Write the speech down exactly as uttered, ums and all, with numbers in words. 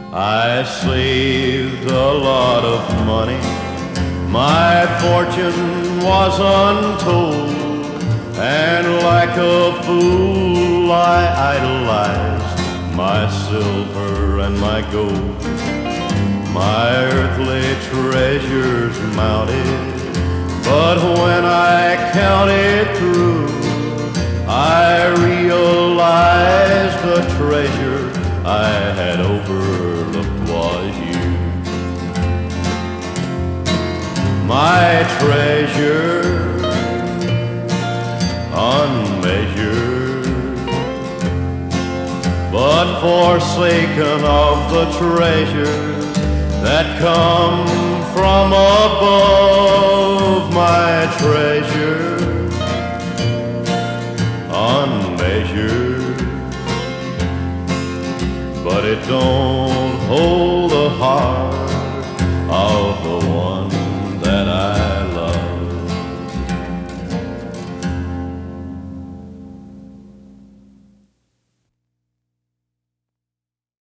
I saved a lot of money, my fortune was untold, and like a fool I idolized my silver and my gold. My earthly treasures mounted, but when I counted through, I realized the treasure I had overlooked was you. My treasure, unmeasured, but forsaken of the treasures that come from above. My treasure, unmeasured, but it don't hold a heart